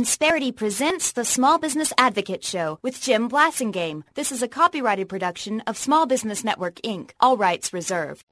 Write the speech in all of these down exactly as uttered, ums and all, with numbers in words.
Insperity presents the Small Business Advocate Show with Jim Blasingame. This is a copyrighted production of Small Business Network, Incorporated. All rights reserved.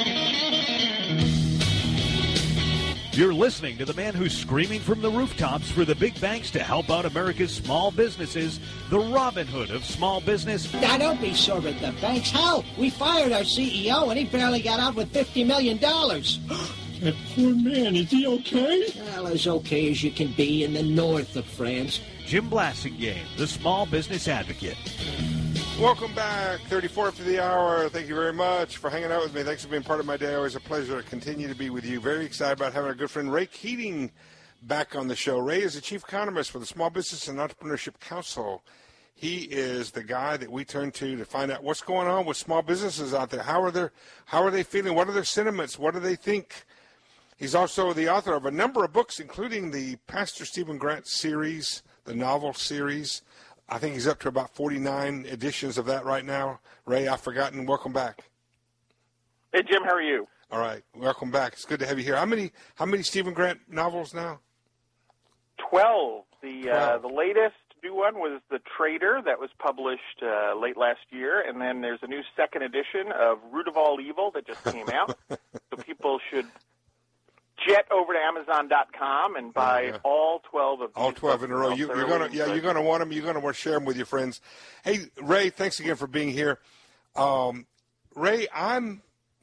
You're listening to the man who's screaming from the rooftops for the big banks to help out America's small businesses, the Robin Hood of small business. Now, don't be sore at the banks. Hell, we fired our C E O, and he barely got out with fifty million dollars. That poor man, is he okay? Well, as okay as you can be in the north of France. Jim Blasingame, the Small Business Advocate. Welcome back, thirty-four after the hour. Thank you very much for hanging out with me. Thanks for being part of my day. Always a pleasure to continue to be with you. Very excited about having our good friend Ray Keating back on the show. Ray is the chief economist for the Small Business and Entrepreneurship Council. He is the guy that we turn to to find out what's going on with small businesses out there. How are they, how are they feeling? What are their sentiments? What do they think? He's also the author of a number of books, including the Pastor Stephen Grant series, the novel series. I think he's up to about forty-nine editions of that right now. Ray, I've forgotten. Welcome back. Hey, Jim, how are you? All right. Welcome back. It's good to have you here. How many how many Stephen Grant novels now? Twelve. The Twelve. Uh, the latest new one was The Trader that was published uh, late last year, and then there's a new second edition of Root of All Evil that just came out. So people should jet over to Amazon dot com and buy yeah. all twelve of these. All twelve in a row. You, you're gonna, yeah, good. you're gonna want them. You're gonna want to share them with your friends. Hey, Ray, thanks again for being here. Um, Ray, I'm,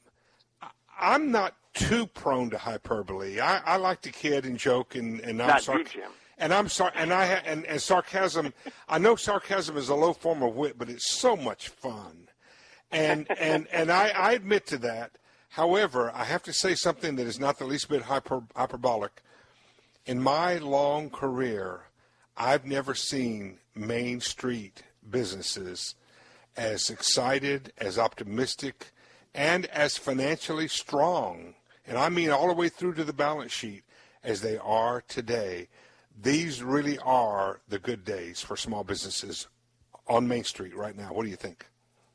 I'm not too prone to hyperbole. I, I like to kid and joke, and, and I'm not sorry. you, Jim. And I'm sorry, and I ha- and, and sarcasm. I know sarcasm is a low form of wit, but it's so much fun, and and and I, I admit to that. However, I have to say something that is not the least bit hyper, hyperbolic. In my long career, I've never seen Main Street businesses as excited, as optimistic, and as financially strong, and I mean all the way through to the balance sheet, as they are today. These really are the good days for small businesses on Main Street right now. What do you think?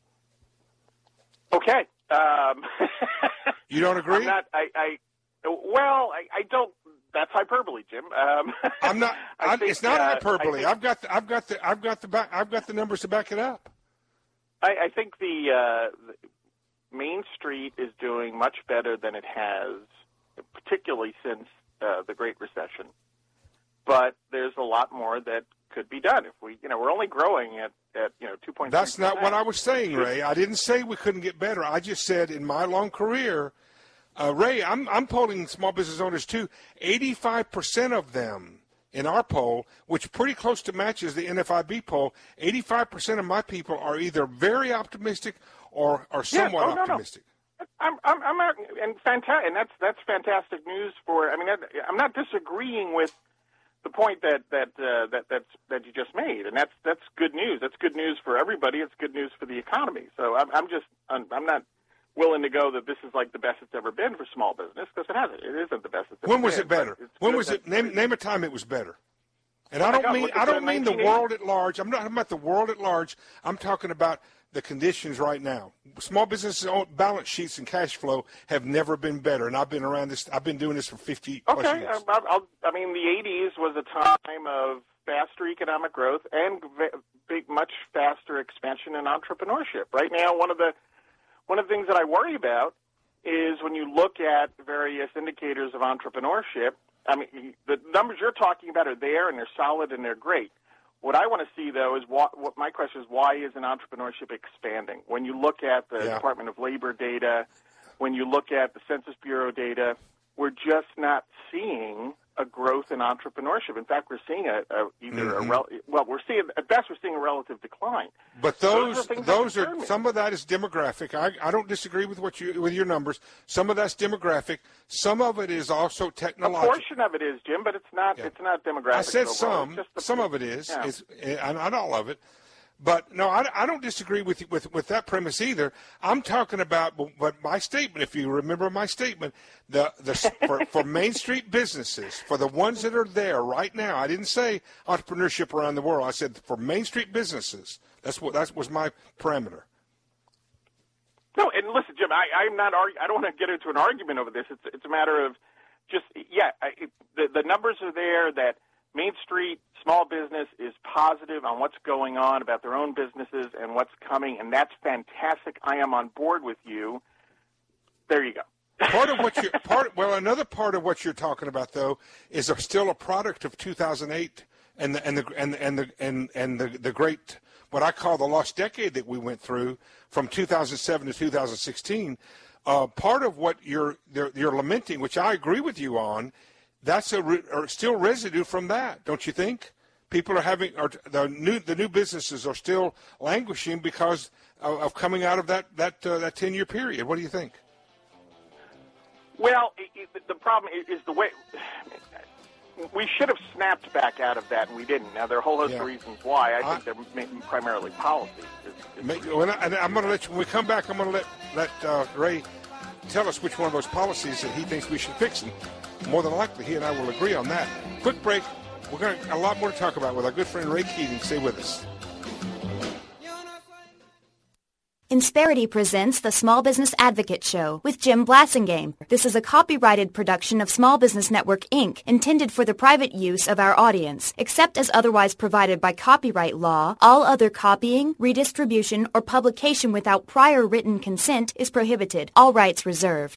Okay. Um, you don't agree? I'm not, I, I, well, I, I don't. That's hyperbole, Jim. Um, I'm not. I I, think, it's not uh, hyperbole. think, I've got. The, I've got the. I've got the. Back, I've got the numbers to back it up. I, I think the, uh, the Main Street is doing much better than it has, particularly since uh, the Great Recession. But there's a lot more that could be done. If we, you know, we're only growing at, at you know, two point three percent. That's not what I was saying, Ray. I didn't say we couldn't get better. I just said in my long career, uh, Ray, I'm I'm polling small business owners too. eighty-five percent of them in our poll, which pretty close to matches the N F I B poll, eighty-five percent of my people are either very optimistic or are somewhat yeah. oh, no, optimistic. No. I'm, I'm, I'm not, and fantastic, and that's that's fantastic news for. I mean, I'm not disagreeing with the point that that uh, that that's, that you just made, and that's that's good news. That's good news for everybody. It's good news for the economy. So I'm, I'm just I'm, I'm not willing to go that this is like the best it's ever been for small business, because it hasn't. It isn't the best it's ever been. When was it better? When was it? Name name a time it was better. And I don't mean I don't mean the world at large. I'm not talking about the world at large. I'm talking about the conditions right now. Small businesses' balance sheets and cash flow have never been better, and I've been around this. I've been doing this for fifty plus okay. years. I'll, I'll, I mean, the eighties was a time of faster economic growth and big, much faster expansion in entrepreneurship. Right now, one of the one of the things that I worry about is when you look at various indicators of entrepreneurship. I mean, the numbers you're talking about are there, and they're solid, and they're great. What I want to see, though, is what, what my question is, why isn't entrepreneurship expanding? When you look at the yeah. Department of Labor data, when you look at the Census Bureau data, we're just not seeing a growth in entrepreneurship. In fact, we're seeing a, a either mm-hmm. a rel- well, we're seeing at best we're seeing a relative decline. But those those are, those that are some of that is demographic. I, I don't disagree with what you with your numbers. Some of that's demographic. Some of it is also technological. A portion of it is, Jim, but it's not yeah. it's not demographic. I said overall. some. Just the, some of it is. Yeah. It's, uh, not all of it. But no, I, I don't disagree with, with with that premise either. I'm talking about, but my statement, if you remember my statement, the the for, for Main Street businesses, for the ones that are there right now. I didn't say entrepreneurship around the world. I said for Main Street businesses. That's what that was my parameter. No, and listen, Jim, I, I'm not. Argue, I don't want to get into an argument over this. It's it's a matter of just yeah. I, it, the the numbers are there that Main Street small business is positive on what's going on about their own businesses and what's coming, and that's fantastic. I am on board with you. There you go. Part of what you part well, another part of what you're talking about though is a, still a product of two thousand eight and the and the and and the and, and the, the great what I call the lost decade that we went through from two thousand seven to two thousand sixteen. Uh, part of what you're you're lamenting, which I agree with you on, that's a re, or still residue from that, don't you think? People are having are, the new the new businesses are still languishing because of, of coming out of that that uh, that ten year period. What do you think? Well, it, it, the problem is, is the way we should have snapped back out of that, and we didn't. Now, there are a whole host yeah. of reasons why. I, I think they're primarily policy. Is, is when I, and I'm going to let you, when we come back, I'm going to let let uh, Ray tell us which one of those policies that he thinks we should fix, and more than likely, he and I will agree on that. Quick break. We're going to a lot more to talk about with our good friend Ray Keating. Stay with us. Insperity presents the Small Business Advocate Show with Jim Blasingame. This is a copyrighted production of Small Business Network, Incorporated, intended for the private use of our audience. Except as otherwise provided by copyright law, all other copying, redistribution, or publication without prior written consent is prohibited. All rights reserved.